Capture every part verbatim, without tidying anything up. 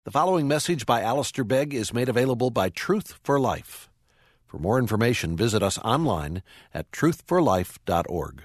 The following message by Alistair Begg is made available by Truth for Life. For more information, visit us online at truth for life dot org.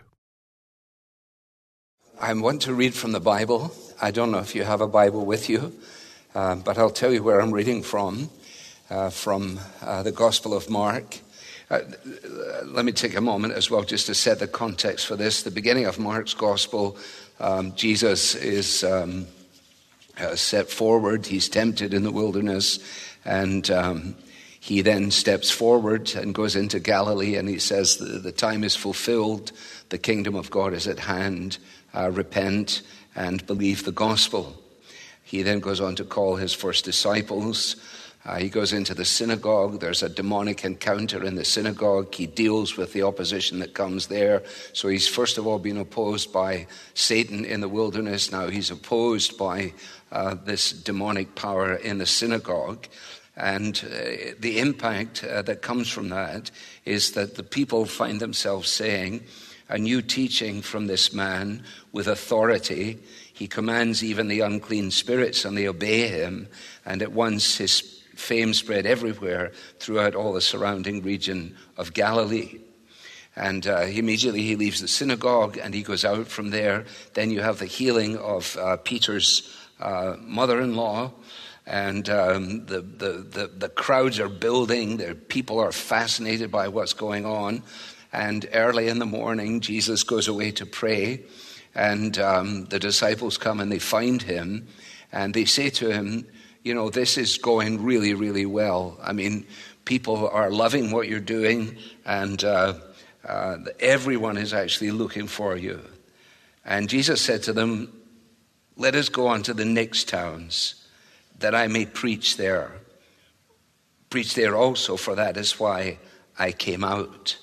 I want to read from the Bible. I don't know if you have a Bible with you, uh, but I'll tell you where I'm reading from, uh, from uh, the Gospel of Mark. Uh, let me take a moment as well just to set the context for this. The beginning of Mark's Gospel, um, Jesus is um, uh, set forward. He's tempted in the wilderness, and um, he then steps forward and goes into Galilee, and he says, the, the time is fulfilled, the kingdom of God is at hand, uh, repent and believe the gospel. He then goes on to call his first disciples. Uh, he goes into the synagogue. There's a demonic encounter in the synagogue. He deals with the opposition that comes there. So he's first of all been opposed by Satan in the wilderness. Now he's opposed by uh, this demonic power in the synagogue. And uh, the impact uh, that comes from that is that the people find themselves saying, a new teaching from this man with authority. He commands even the unclean spirits, and they obey him. And at once his fame spread everywhere throughout all the surrounding region of Galilee. And uh, immediately he leaves the synagogue and he goes out from there. Then you have the healing of uh, Peter's uh, mother-in-law. And um, the, the, the, the crowds are building. The people are fascinated by what's going on. And early in the morning, Jesus goes away to pray. And um, the disciples come and they find him. And they say to him, you know, this is going really, really well. I mean, people are loving what you're doing, and uh, uh, everyone is actually looking for you. And Jesus said to them, let us go on to the next towns, that I may preach there. Preach there also, for that is why I came out.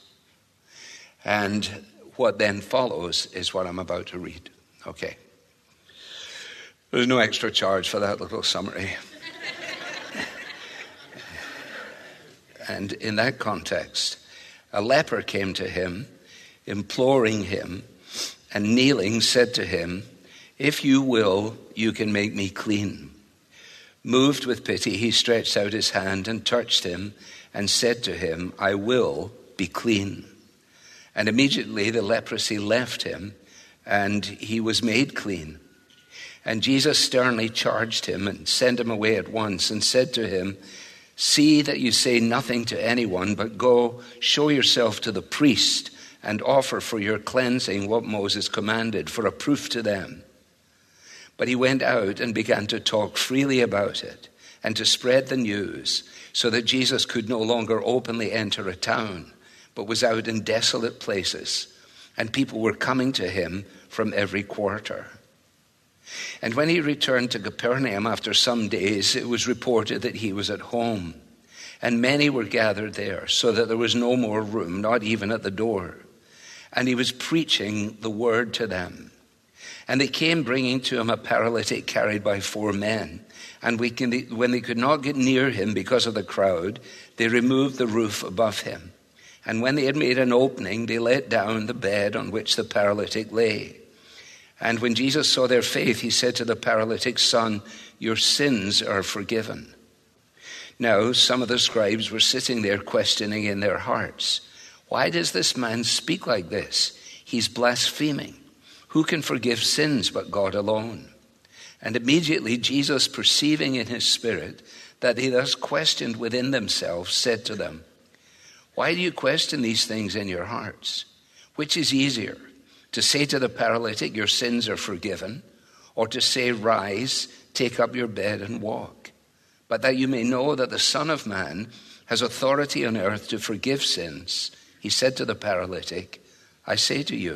And what then follows is what I'm about to read. Okay. There's no extra charge for that little summary. And in that context, a leper came to him, imploring him, and kneeling said to him, if you will, you can make me clean. Moved with pity, he stretched out his hand and touched him and said to him, I will be clean. And immediately the leprosy left him, and he was made clean. And Jesus sternly charged him and sent him away at once and said to him, see that you say nothing to anyone, but go show yourself to the priest and offer for your cleansing what Moses commanded for a proof to them. But he went out and began to talk freely about it and to spread the news, so that Jesus could no longer openly enter a town, but was out in desolate places, and people were coming to him from every quarter. And when he returned to Capernaum after some days, it was reported that he was at home. And many were gathered there, so that there was no more room, not even at the door. And he was preaching the word to them. And they came bringing to him a paralytic carried by four men. And we can, when they could not get near him because of the crowd, they removed the roof above him. And when they had made an opening, they let down the bed on which the paralytic lay. And when Jesus saw their faith, he said to the paralytic, son, your sins are forgiven. Now, some of the scribes were sitting there questioning in their hearts, why does this man speak like this? He's blaspheming. Who can forgive sins but God alone? And immediately Jesus, perceiving in his spirit that they thus questioned within themselves, said to them, why do you question these things in your hearts? Which is easier, to say to the paralytic, your sins are forgiven, or to say, rise, take up your bed and walk? But that you may know that the Son of Man has authority on earth to forgive sins, he said to the paralytic, I say to you,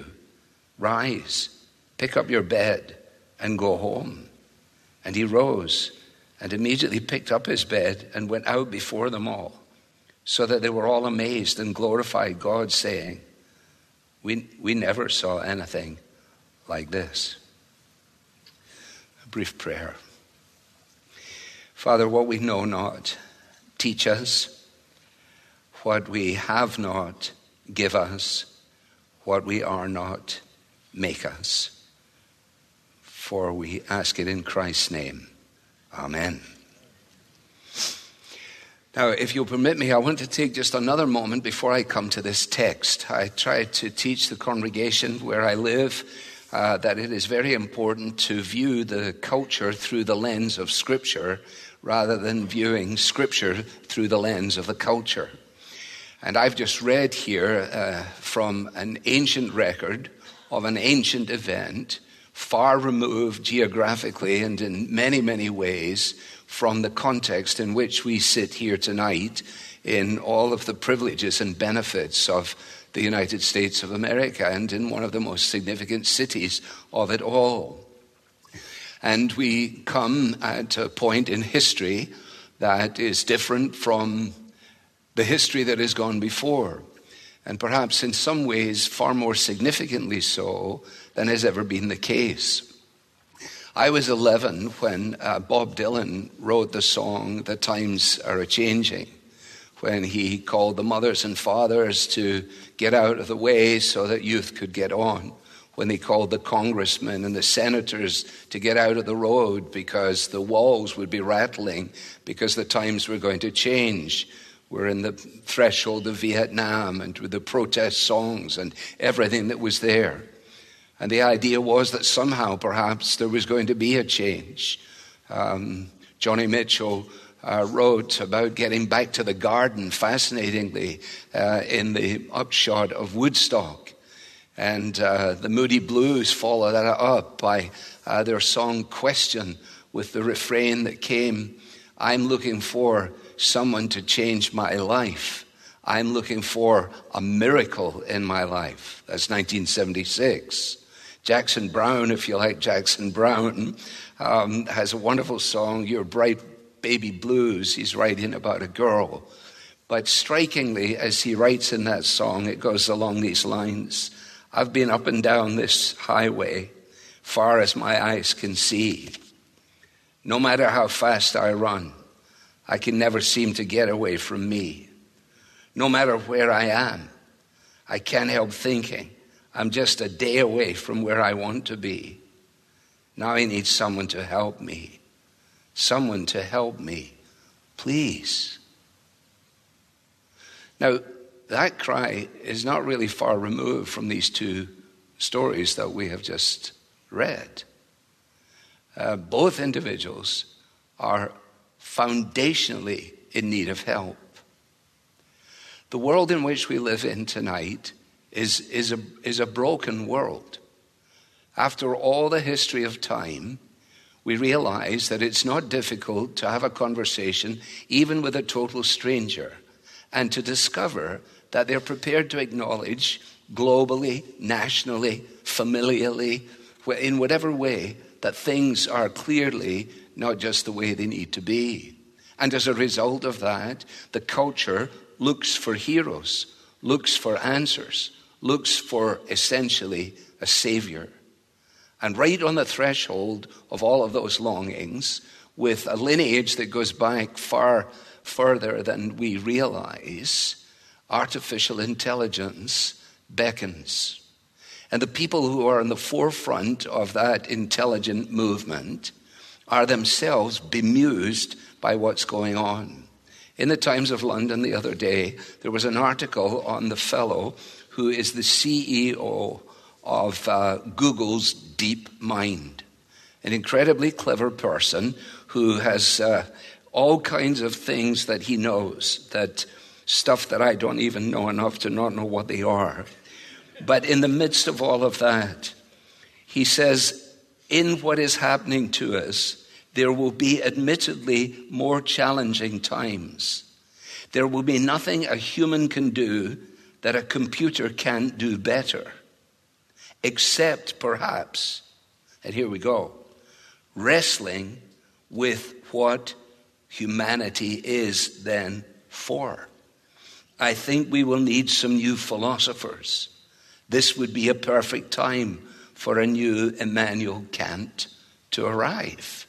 rise, pick up your bed and go home. And he rose and immediately picked up his bed and went out before them all, so that they were all amazed and glorified God, saying, We, we never saw anything like this. A brief prayer. Father, what we know not, teach us. What we have not, give us. What we are not, make us. For we ask it in Christ's name. Amen. Now, if you'll permit me, I want to take just another moment before I come to this text. I try to teach the congregation where I live uh, that it is very important to view the culture through the lens of Scripture rather than viewing Scripture through the lens of the culture. And I've just read here uh, from an ancient record of an ancient event, far removed geographically and in many, many ways from the context in which we sit here tonight in all of the privileges and benefits of the United States of America and in one of the most significant cities of it all. And we come at a point in history that is different from the history that has gone before, and perhaps in some ways far more significantly so than has ever been the case. I was eleven when uh, Bob Dylan wrote the song, "The Times Are A-Changing," when he called the mothers and fathers to get out of the way so that youth could get on, when he called the congressmen and the senators to get out of the road because the walls would be rattling, because the times were going to change. We're in the threshold of Vietnam and with the protest songs and everything that was there. And the idea was that somehow perhaps there was going to be a change. Um, Johnny Mitchell uh, wrote about getting back to the garden, fascinatingly, uh, in the upshot of Woodstock. And uh, the Moody Blues follow that up by uh, their song Question with the refrain that came, "I'm looking for someone to change my life. I'm looking for a miracle in my life." That's nineteen seventy-six. Jackson Browne, if you like Jackson Browne, um, has a wonderful song, "Your Bright Baby Blues." He's writing about a girl. But strikingly, as he writes in that song, it goes along these lines. "I've been up and down this highway, far as my eyes can see. No matter how fast I run, I can never seem to get away from me. No matter where I am, I can't help thinking I'm just a day away from where I want to be. Now I need someone to help me. Someone to help me, please." Now, that cry is not really far removed from these two stories that we have just read. Uh, both individuals are foundationally in need of help. The world in which we live in tonight is, is, a, is a broken world. After all the history of time, we realize that it's not difficult to have a conversation, even with a total stranger, and to discover that they're prepared to acknowledge globally, nationally, familially, in whatever way, that things are clearly not just the way they need to be. And as a result of that, the culture looks for heroes, looks for answers, looks for essentially a savior. And right on the threshold of all of those longings, with a lineage that goes back far further than we realize, artificial intelligence beckons. And the people who are in the forefront of that intelligent movement are themselves bemused by what's going on. In the Times of London the other day, there was an article on the fellow who is the C E O of uh, Google's DeepMind, an incredibly clever person who has uh, all kinds of things that he knows, that stuff that I don't even know enough to not know what they are. But in the midst of all of that, he says, in what is happening to us, there will be admittedly more challenging times. There will be nothing a human can do that a computer can't do better, except perhaps, and here we go, wrestling with what humanity is then for. I think we will need some new philosophers. This would be a perfect time for a new Immanuel Kant to arrive.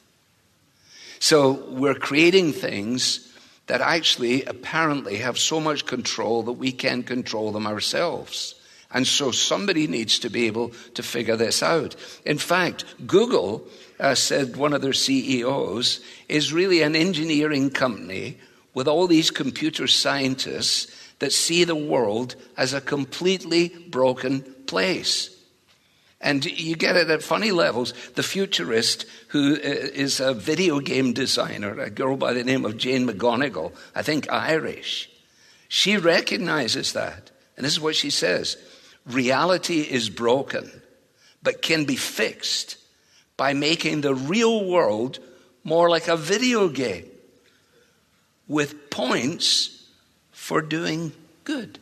So we're creating things that actually apparently have so much control that we can't control them ourselves. And so somebody needs to be able to figure this out. In fact, Google, uh, said one of their C E Os, is really an engineering company with all these computer scientists that see the world as a completely broken place. And you get it at funny levels. The futurist, who is a video game designer, a girl by the name of Jane McGonigal, I think Irish, she recognizes that. And this is what she says: reality is broken, but can be fixed by making the real world more like a video game with points for doing good.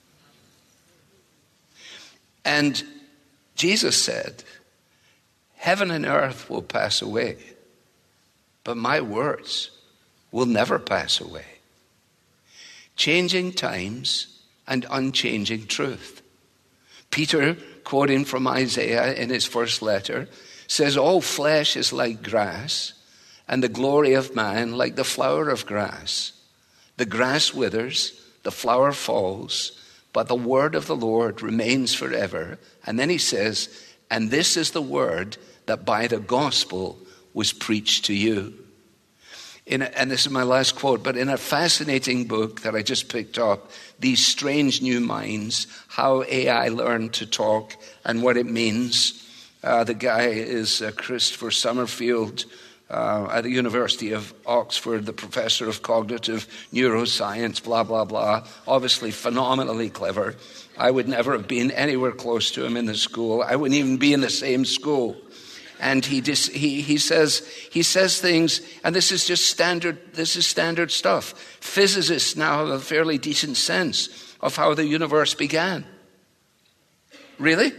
And Jesus said, heaven and earth will pass away, but my words will never pass away. Changing times and unchanging truth. Peter, quoting from Isaiah in his first letter, says, all flesh is like grass, and the glory of man like the flower of grass. The grass withers, the flower falls, but the word of the Lord remains forever. And then he says, and this is the word that by the gospel was preached to you. In a, and this is my last quote, but in a fascinating book that I just picked up, These Strange New Minds, How A I Learned to Talk and What It Means. Uh, the guy is uh, Christopher Summerfield uh, at the University of Oxford, the professor of cognitive neuroscience, blah, blah, blah. Obviously phenomenally clever. I would never have been anywhere close to him in the school. I wouldn't even be in the same school. And he dis, he he says he says things, and this is just standard. This is standard stuff. Physicists now have a fairly decent sense of how the universe began. Really?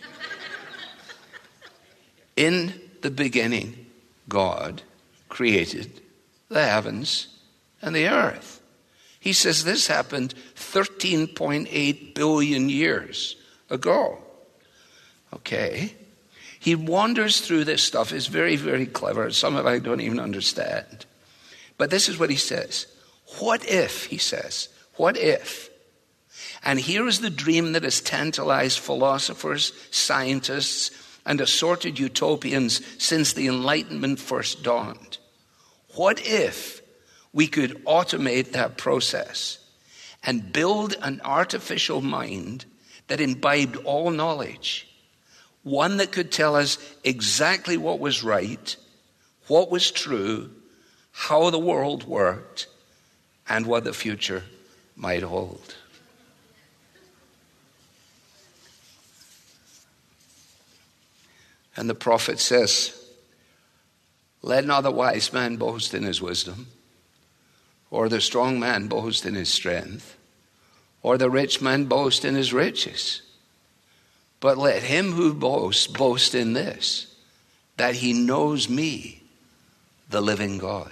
In the beginning, God created the heavens and the earth. He says this happened thirteen point eight billion years ago. Okay. He wanders through this stuff. It's very, very clever. Some of it I don't even understand. But this is what he says. What if, he says, what if? And here is the dream that has tantalized philosophers, scientists, and assorted utopians since the Enlightenment first dawned. What if we could automate that process and build an artificial mind that imbibed all knowledge? One that could tell us exactly what was right, what was true, how the world worked, and what the future might hold. And the prophet says, let not the wise man boast in his wisdom, or the strong man boast in his strength, or the rich man boast in his riches. But let him who boasts boast in this, that he knows me, the living God.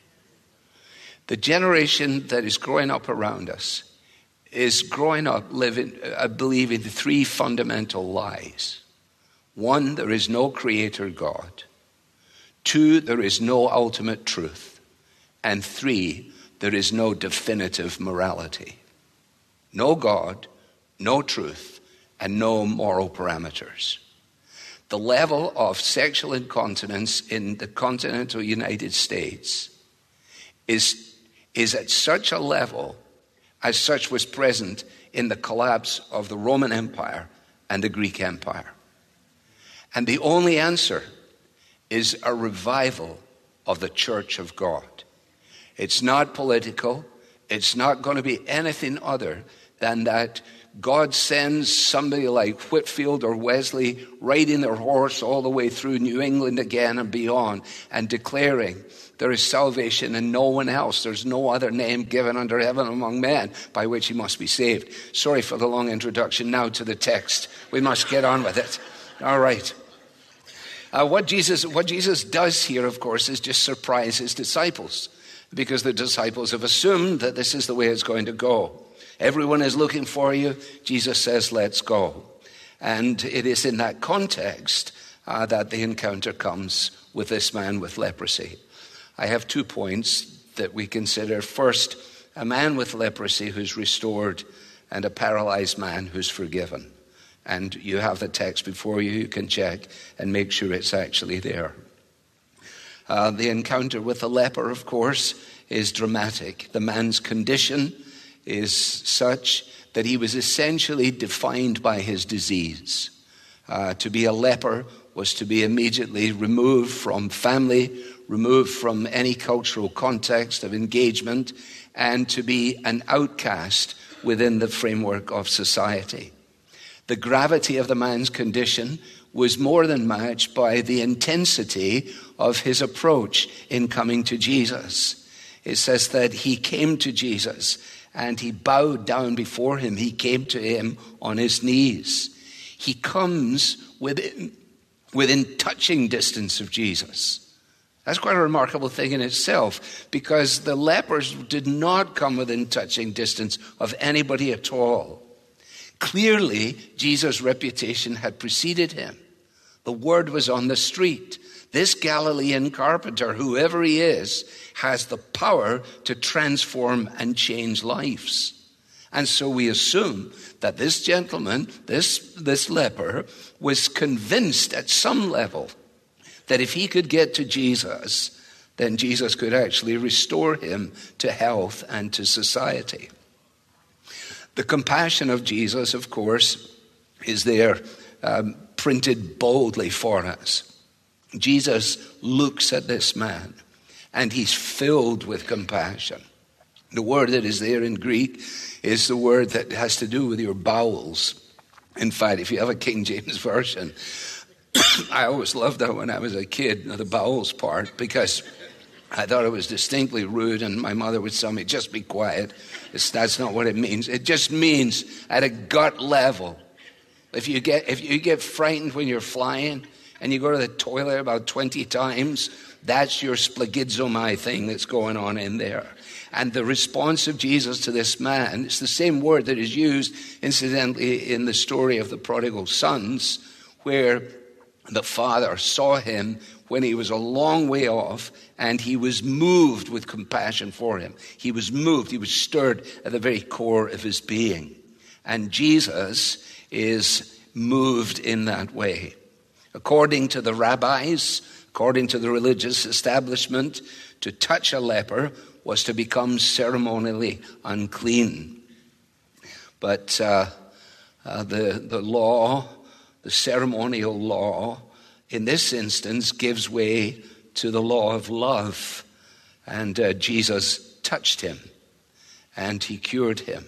The generation that is growing up around us is growing up living, uh, believing three fundamental lies. One, there is no creator God. Two, there is no ultimate truth. And three, there is no definitive morality. No God, no truth, and no moral parameters. The level of sexual incontinence in the continental United States is, is at such a level as such was present in the collapse of the Roman Empire and the Greek Empire. And the only answer is a revival of the Church of God. It's not political. It's not going to be anything other than that God sends somebody like Whitefield or Wesley riding their horse all the way through New England again and beyond and declaring there is salvation in no one else. There's no other name given under heaven among men by which he must be saved. Sorry for the long introduction. Now to the text. We must get on with it. All right. Uh, what Jesus, what Jesus does here, of course, is just surprise his disciples, because the disciples have assumed that this is the way it's going to go. Everyone is looking for you. Jesus says, let's go. And it is in that context uh, that the encounter comes with this man with leprosy. I have two points that we consider. First, a man with leprosy who's restored, and a paralyzed man who's forgiven. And you have the text before you. You can check and make sure it's actually there. Uh, the encounter with the leper, of course, is dramatic. The man's condition is such that he was essentially defined by his disease. Uh, to be a leper was to be immediately removed from family, removed from any cultural context of engagement, and to be an outcast within the framework of society. The gravity of the man's condition was more than matched by the intensity of his approach in coming to Jesus. It says that he came to Jesus and he bowed down before him. He came to him on his knees. He comes within, within touching distance of Jesus. That's quite a remarkable thing in itself, because the lepers did not come within touching distance of anybody at all. Clearly, Jesus' reputation had preceded him. The word was on the street. This Galilean carpenter, whoever he is, has the power to transform and change lives. And so we assume that this gentleman, this, this leper, was convinced at some level that if he could get to Jesus, then Jesus could actually restore him to health and to society. The compassion of Jesus, of course, is there um, printed boldly for us. Jesus looks at this man and he's filled with compassion. The word that is there in Greek is the word that has to do with your bowels. In fact, if you have a King James Version, I always loved that when I was a kid, the bowels part, because I thought it was distinctly rude, and my mother would tell me, just be quiet. It's, that's not what it means. It just means at a gut level. If you get if you get frightened when you're flying and you go to the toilet about twenty times, that's your splagizomai thing that's going on in there. And the response of Jesus to this man, it's the same word that is used, incidentally, in the story of the prodigal sons, where the father saw him when he was a long way off, and he was moved with compassion for him. He was moved, he was stirred at the very core of his being. And Jesus is moved in that way. According to the rabbis, according to the religious establishment, to touch a leper was to become ceremonially unclean. But uh, uh, the, the law, the ceremonial law, in this instance, gives way to the law of love. And uh, Jesus touched him, and he cured him.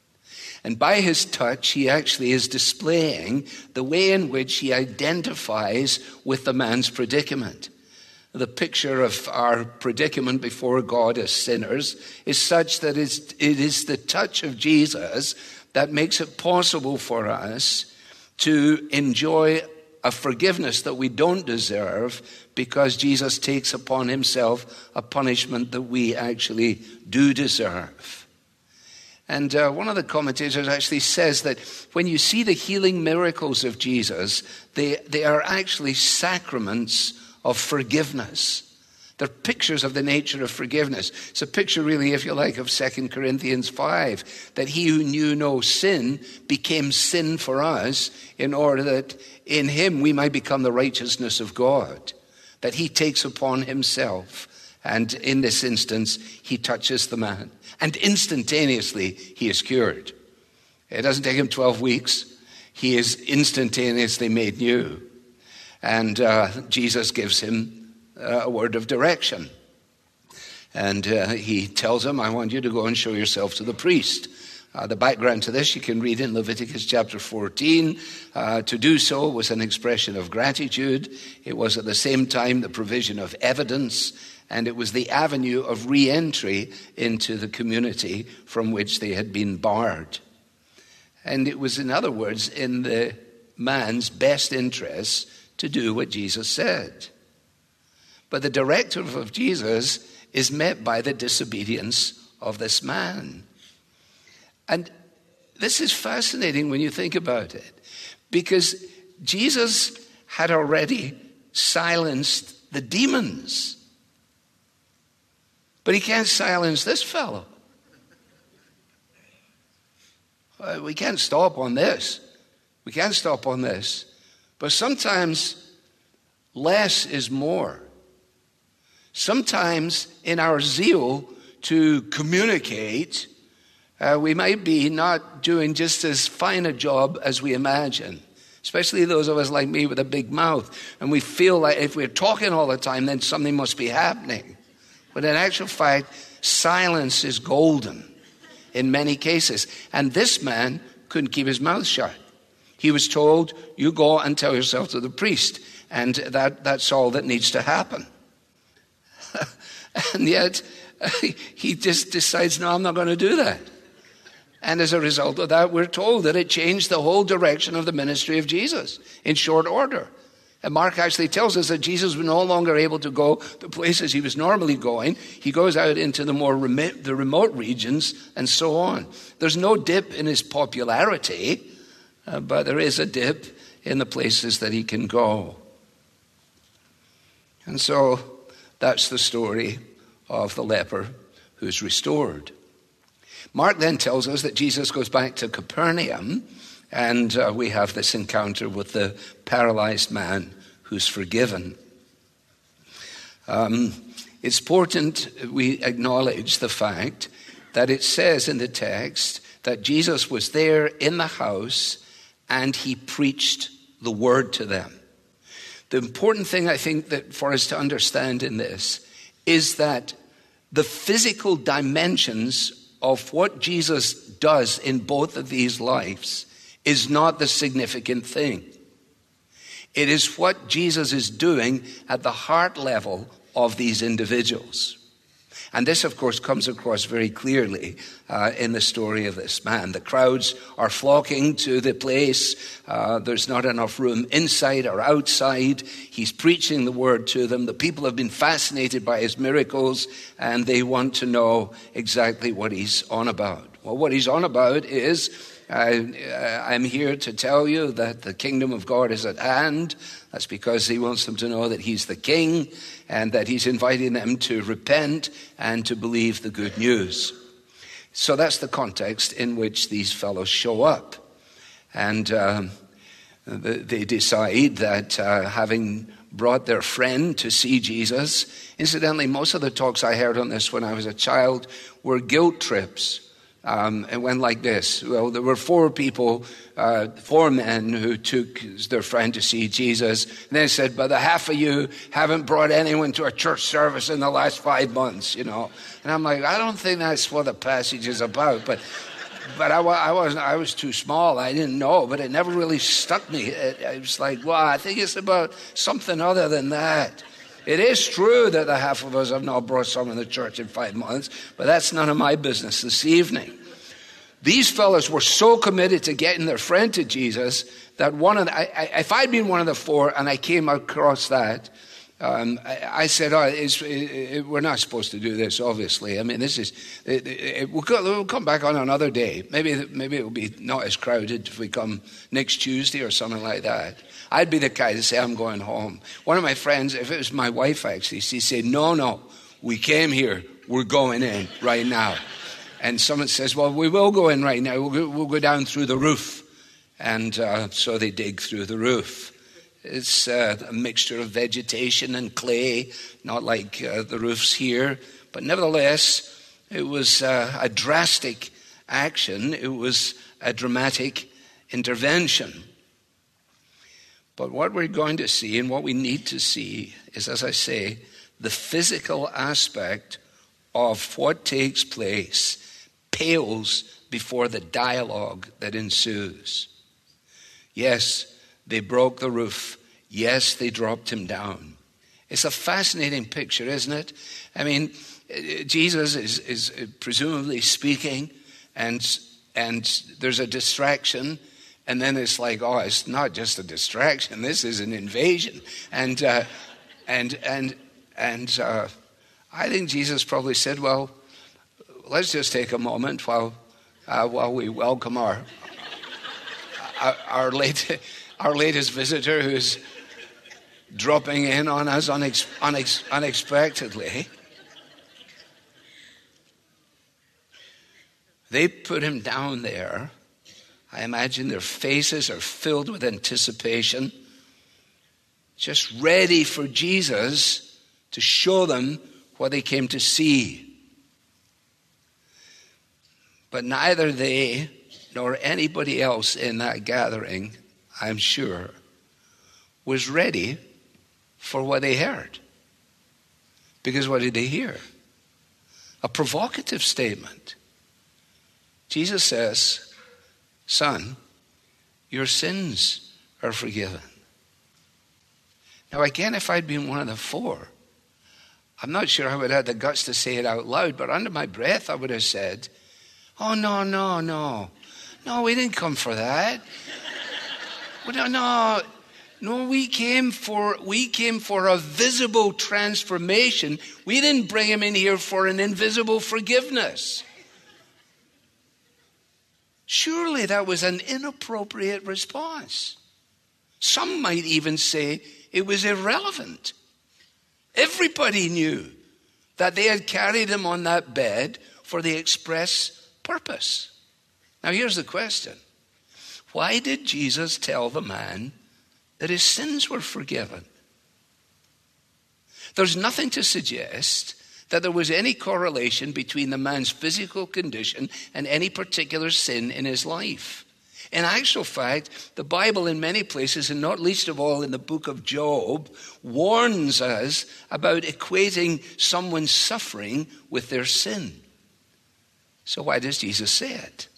And by his touch, he actually is displaying the way in which he identifies with the man's predicament. The picture of our predicament before God as sinners is such that it is the touch of Jesus that makes it possible for us to enjoy a forgiveness that we don't deserve, because Jesus takes upon himself a punishment that we actually do deserve. And uh, one of the commentators actually says that when you see the healing miracles of Jesus, they, they are actually sacraments of forgiveness. They're pictures of the nature of forgiveness. It's a picture, really, if you like, of Second Corinthians five, that he who knew no sin became sin for us in order that in him we might become the righteousness of God, that he takes upon himself. And in this instance, he touches the man. And instantaneously, he is cured. It doesn't take him twelve weeks. He is instantaneously made new. And uh, Jesus gives him uh, a word of direction. And uh, he tells him, I want you to go and show yourself to the priest. Uh, the background to this you can read in Leviticus chapter fourteen. Uh, to do so was an expression of gratitude. It was at the same time the provision of evidence, and it was the avenue of re-entry into the community from which they had been barred. And it was, in other words, in the man's best interest to do what Jesus said. But the directive of Jesus is met by the disobedience of this man. And this is fascinating when you think about it, because Jesus had already silenced the demons. But he can't silence this fellow. Uh, we can't stop on this. We can't stop on this. But sometimes less is more. Sometimes in our zeal to communicate, uh, we might be not doing just as fine a job as we imagine. Especially those of us like me with a big mouth. And we feel like if we're talking all the time, then something must be happening. But in actual fact, silence is golden in many cases. And this man couldn't keep his mouth shut. He was told, you go and tell yourself to the priest. And that, that's all that needs to happen. And yet, he just decides, no, I'm not going to do that. And as a result of that, we're told that it changed the whole direction of the ministry of Jesus in short order. And Mark actually tells us that Jesus was no longer able to go to places he was normally going. He goes out into the more remote, the remote regions and so on. There's no dip in his popularity, uh, but there is a dip in the places that he can go. And so that's the story of the leper who's restored. Mark then tells us that Jesus goes back to Capernaum, and uh, we have this encounter with the paralyzed man who's forgiven. Um, it's important we acknowledge the fact that it says in the text that Jesus was there in the house and he preached the word to them. The important thing I think that for us to understand in this is that the physical dimensions of what Jesus does in both of these lives is not the significant thing. It is what Jesus is doing at the heart level of these individuals. And this, of course, comes across very clearly uh, in the story of this man. The crowds are flocking to the place. Uh, there's not enough room inside or outside. He's preaching the word to them. The people have been fascinated by his miracles, and they want to know exactly what he's on about. Well, what he's on about is, I, I'm here to tell you that the kingdom of God is at hand. That's because he wants them to know that he's the king and that he's inviting them to repent and to believe the good news. So that's the context in which these fellows show up. And um, they decide that uh, having brought their friend to see Jesus, incidentally, most of the talks I heard on this when I was a child were guilt trips. Um, it went like this. Well, there were four people, uh, four men who took their friend to see Jesus. And they said, but the half of you haven't brought anyone to a church service in the last five months, you know. And I'm like, I don't think that's what the passage is about. But but I, I, wasn't, I was too small. I didn't know, but it never really stuck me. It, it was like, well, I think it's about something other than that. It is true that the half of us have not brought someone to church in five months, but that's none of my business this evening. These fellows were so committed to getting their friend to Jesus that one of the, I, I, if I'd been one of the four and I came across that, um, I, I said, oh, it's, it, it, we're not supposed to do this, obviously. I mean, this is, it, it, we'll, go, we'll come back on another day. Maybe, maybe it will be not as crowded if we come next Tuesday or something like that. I'd be the guy to say, I'm going home. One of my friends, if it was my wife actually, she said, no, no, we came here, we're going in right now. And someone says, well, we will go in right now. We'll go, we'll go down through the roof. And uh, so they dig through the roof. It's uh, a mixture of vegetation and clay, not like uh, the roofs here. But nevertheless, it was uh, a drastic action. It was a dramatic intervention. But what we're going to see and what we need to see is, as I say, the physical aspect of what takes place pales before the dialogue that ensues. Yes, they broke the roof. Yes, they dropped him down. It's a fascinating picture, isn't it? I mean, Jesus is, is presumably speaking, and and there's a distraction, and then it's like, oh, it's not just a distraction. This is an invasion, and uh, and and and uh, I think Jesus probably said, well, let's just take a moment while uh, while we welcome our our, our late our latest visitor who's dropping in on us unex, unex, unexpectedly. They put him down there. I imagine their faces are filled with anticipation, just ready for Jesus to show them what they came to see. But neither they nor anybody else in that gathering, I'm sure, was ready for what they heard. Because what did they hear? A provocative statement. Jesus says, son, your sins are forgiven. Now again, if I'd been one of the four, I'm not sure I would have had the guts to say it out loud, but under my breath I would have said, oh, no, no, no. No, we didn't come for that. no, no, no, we came for we came for a visible transformation. We didn't bring him in here for an invisible forgiveness. Surely that was an inappropriate response. Some might even say it was irrelevant. Everybody knew that they had carried him on that bed for the express purpose. Now here's the question. Why did Jesus tell the man that his sins were forgiven? There's nothing to suggest that there was any correlation between the man's physical condition and any particular sin in his life. In actual fact, the Bible in many places, and not least of all in the book of Job, warns us about equating someone's suffering with their sin. So why does Jesus say it?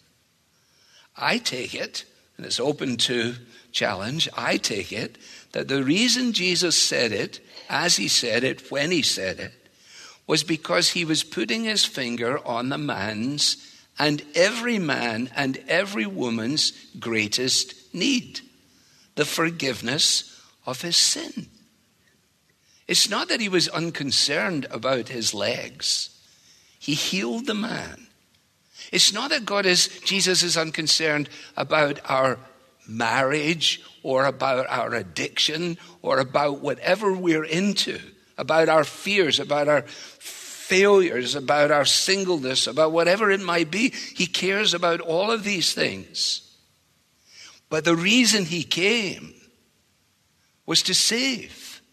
I take it, and it's open to challenge, I take it that the reason Jesus said it, as he said it, when he said it, was because he was putting his finger on the man's and every man and every woman's greatest need, the forgiveness of his sin. It's not that he was unconcerned about his legs. He healed the man. It's not that God is, Jesus is unconcerned about our marriage or about our addiction or about whatever we're into, about our fears, about our failures, about our singleness, about whatever it might be. He cares about all of these things. But the reason he came was to save.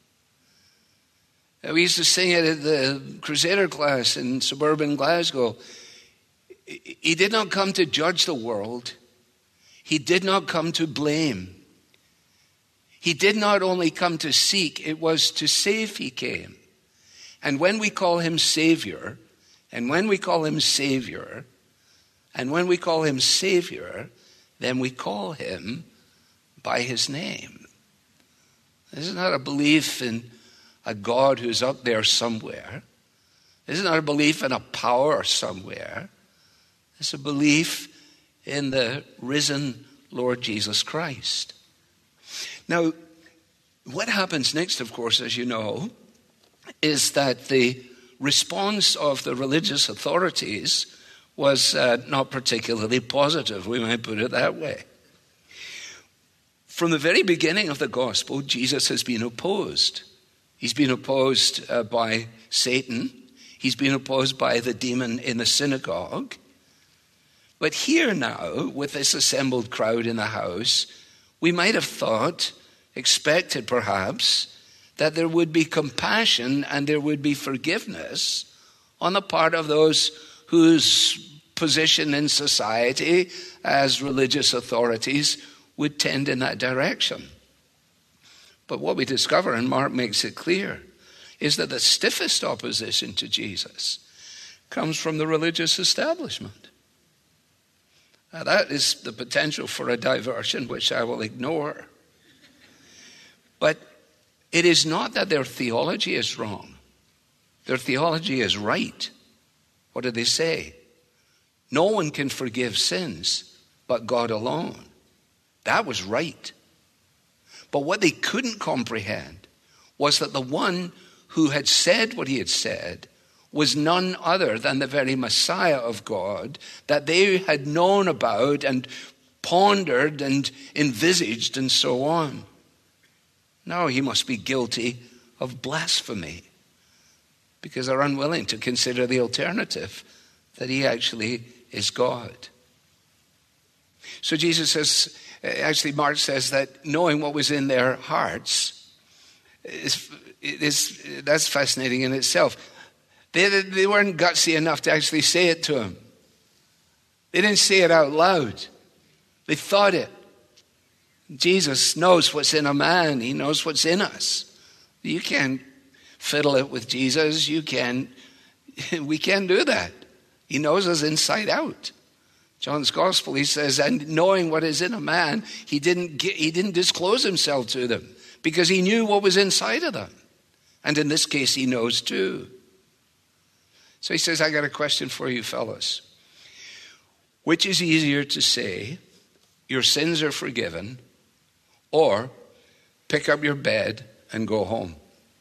We used to sing it at the Crusader class in suburban Glasgow. He did not come to judge the world. He did not come to blame. He did not only come to seek, it was to save he came. And when we call him Savior, and when we call him Savior, and when we call him Savior, then we call him by his name. This is not a belief in a God who's up there somewhere. This is not a belief in a power somewhere. It's a belief in the risen Lord Jesus Christ. Now, what happens next, of course, as you know, is that the response of the religious authorities was uh, not particularly positive, we might put it that way. From the very beginning of the gospel, Jesus has been opposed. He's been opposed uh, by Satan. He's been opposed by the demon in the synagogue. But here now, with this assembled crowd in the house, we might have thought, expected perhaps, that there would be compassion and there would be forgiveness on the part of those whose position in society as religious authorities would tend in that direction. But what we discover, and Mark makes it clear, is that the stiffest opposition to Jesus comes from the religious establishment. Now that is the potential for a diversion, which I will ignore. But it is not that their theology is wrong. Their theology is right. What do they say? No one can forgive sins but God alone. That was right. But what they couldn't comprehend was that the one who had said what he had said was none other than the very Messiah of God that they had known about and pondered and envisaged and so on. No, he must be guilty of blasphemy because they're unwilling to consider the alternative, that he actually is God. So Jesus says, actually Mark says that knowing what was in their hearts, it is, that's fascinating in itself. They, they weren't gutsy enough to actually say it to him. They didn't say it out loud. They thought it. Jesus knows what's in a man. He knows what's in us. You can't fiddle it with Jesus. You can, we can't do that. He knows us inside out. John's gospel, he says, and knowing what is in a man, he didn't get, he didn't disclose himself to them because he knew what was inside of them. And in this case, he knows too. So he says, I got a question for you fellas. Which is easier to say, your sins are forgiven, or pick up your bed and go home?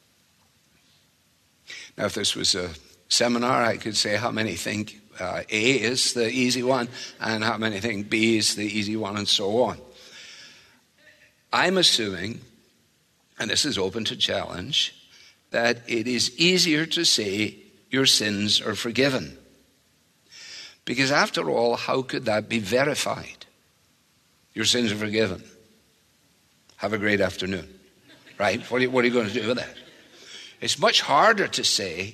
Now, if this was a seminar, I could say how many think uh, A is the easy one and how many think B is the easy one and so on. I'm assuming, and this is open to challenge, that it is easier to say your sins are forgiven. Because after all, how could that be verified? Your sins are forgiven. Have a great afternoon. Right? What are you, what are you going to do with that? It's much harder to say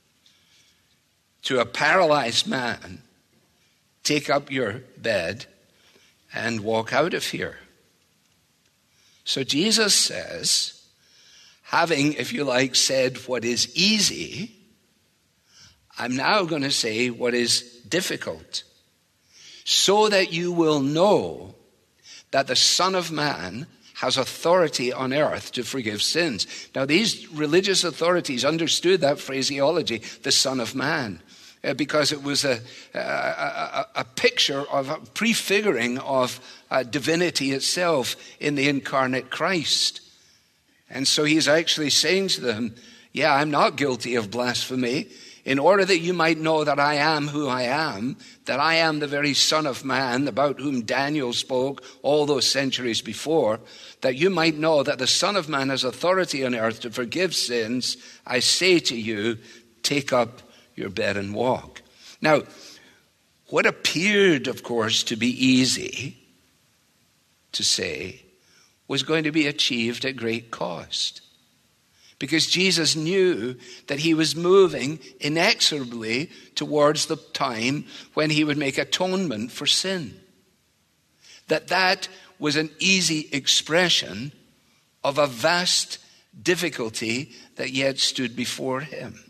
to a paralyzed man, take up your bed and walk out of here. So Jesus says, having, if you like, said what is easy, I'm now going to say what is difficult, so that you will know that the Son of Man has authority on earth to forgive sins. Now, these religious authorities understood that phraseology, the Son of Man, uh, because it was a, a, a, a picture of a prefiguring of uh, divinity itself in the incarnate Christ. And so he's actually saying to them, yeah, I'm not guilty of blasphemy, in order that you might know that I am who I am, that I am the very Son of Man about whom Daniel spoke all those centuries before, that you might know that the Son of Man has authority on earth to forgive sins, I say to you, take up your bed and walk. Now, what appeared, of course, to be easy to say was going to be achieved at great cost. Because Jesus knew that he was moving inexorably towards the time when he would make atonement for sin. That that was an easy expression of a vast difficulty that yet stood before him.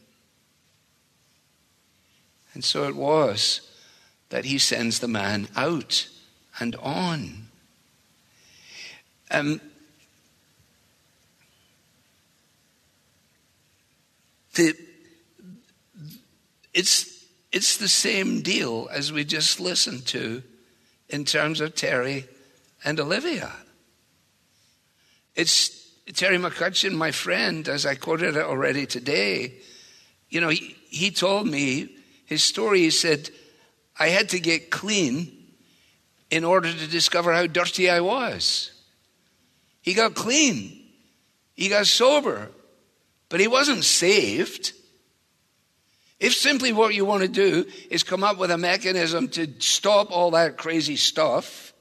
And so it was that he sends the man out and on. Um, The, it's, it's the same deal as we just listened to in terms of Terry and Olivia. It's Terry McCutcheon, my friend, as I quoted it already today. You know, he, he told me his story. He said, I had to get clean in order to discover how dirty I was. He got clean. He got sober. But he wasn't saved. If simply what you want to do is come up with a mechanism to stop all that crazy stuff,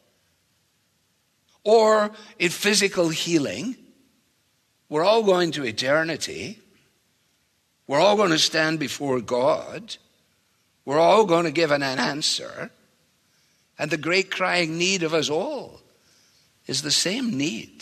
or in physical healing, we're all going to eternity. We're all going to stand before God. We're all going to give an answer. And the great crying need of us all is the same need.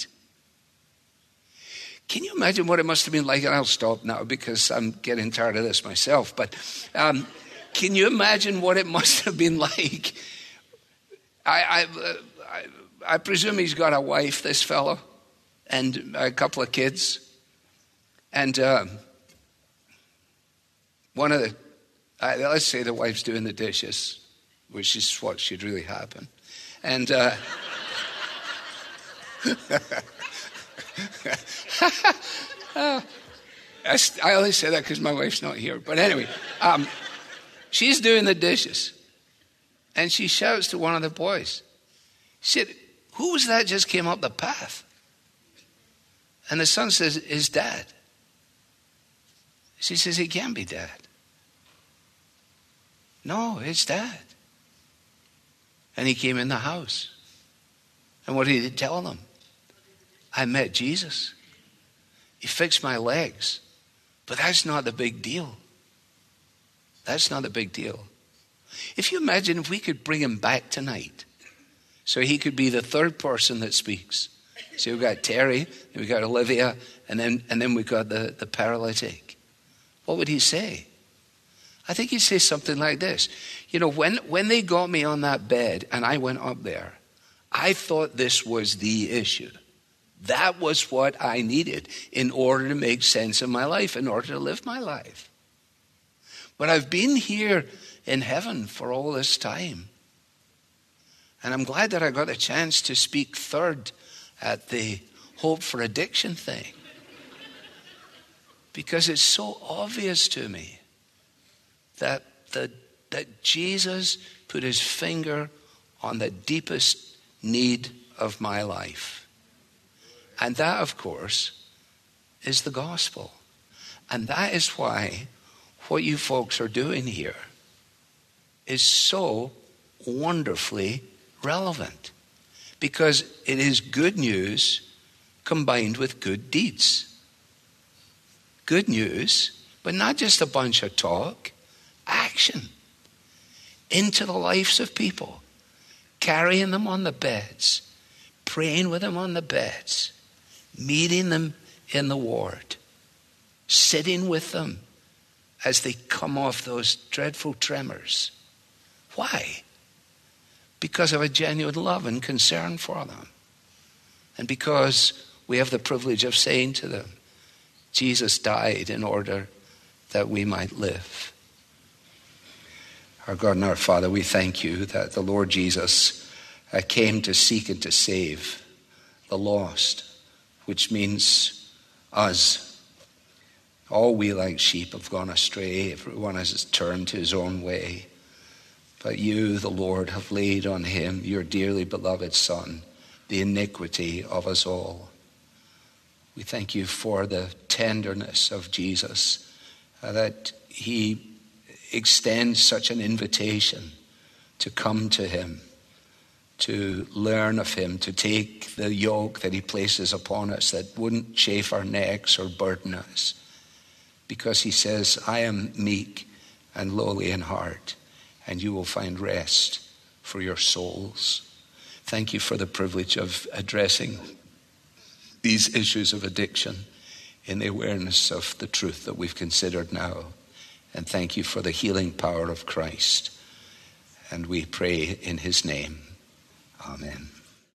Can you imagine what it must have been like? And I'll stop now because I'm getting tired of this myself. But um, can you imagine what it must have been like? I, I, I, I presume he's got a wife, this fellow, and a couple of kids. And uh, one of the, uh, let's say the wife's doing the dishes, which is what should really happen. And... Uh, uh, I, I only say that because my wife's not here. But anyway, um, she's doing the dishes. And she shouts to one of the boys. She said, who was that just came up the path? And the son says, his dad. She says, it can't be dad. No, it's dad. And he came in the house. And what did he tell them? I met Jesus. He fixed my legs. But that's not the big deal. That's not the big deal. If you imagine if we could bring him back tonight, so he could be the third person that speaks. So we've got Terry, and we've got Olivia, and then and then we've got the, the paralytic. What would he say? I think he'd say something like this. You know, when, when they got me on that bed and I went up there, I thought this was the issue. That was what I needed in order to make sense of my life, in order to live my life. But I've been here in heaven for all this time. And I'm glad that I got a chance to speak third at the Hope for Addiction thing. Because it's so obvious to me that, the, that Jesus put his finger on the deepest need of my life. And that, of course, is the gospel. And that is why what you folks are doing here is so wonderfully relevant. Because it is good news combined with good deeds. Good news, but not just a bunch of talk. Action into the lives of people. Carrying them on the beds. Praying with them on the beds. Meeting them in the ward, sitting with them as they come off those dreadful tremors. Why? Because of a genuine love and concern for them. And because we have the privilege of saying to them, Jesus died in order that we might live. Our God and our Father, we thank you that the Lord Jesus uh, came to seek and to save the lost, which means us. All we like sheep have gone astray. Everyone has turned to his own way. But you, the Lord, have laid on him, your dearly beloved Son, the iniquity of us all. We thank you for the tenderness of Jesus, uh, that he extends such an invitation to come to him, to learn of him, to take the yoke that he places upon us that wouldn't chafe our necks or burden us. Because he says, I am meek and lowly in heart, and you will find rest for your souls. Thank you for the privilege of addressing these issues of addiction in the awareness of the truth that we've considered now. And thank you for the healing power of Christ. And we pray in his name. Amen.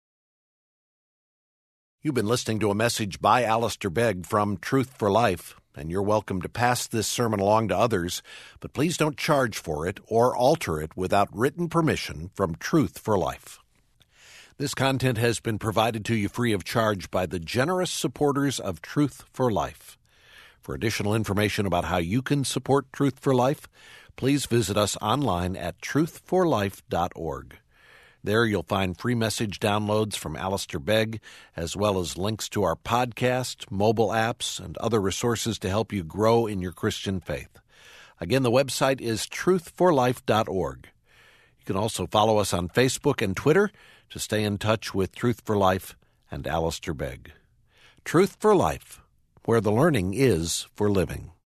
You've been listening to a message by Alistair Begg from Truth for Life, and you're welcome to pass this sermon along to others, but please don't charge for it or alter it without written permission from Truth for Life. This content has been provided to you free of charge by the generous supporters of Truth for Life. For additional information about how you can support Truth for Life, please visit us online at truth for life dot org. There you'll find free message downloads from Alistair Begg, as well as links to our podcast, mobile apps, and other resources to help you grow in your Christian faith. Again, the website is truth for life dot org. You can also follow us on Facebook and Twitter to stay in touch with Truth for Life and Alistair Begg. Truth for Life, where the learning is for living.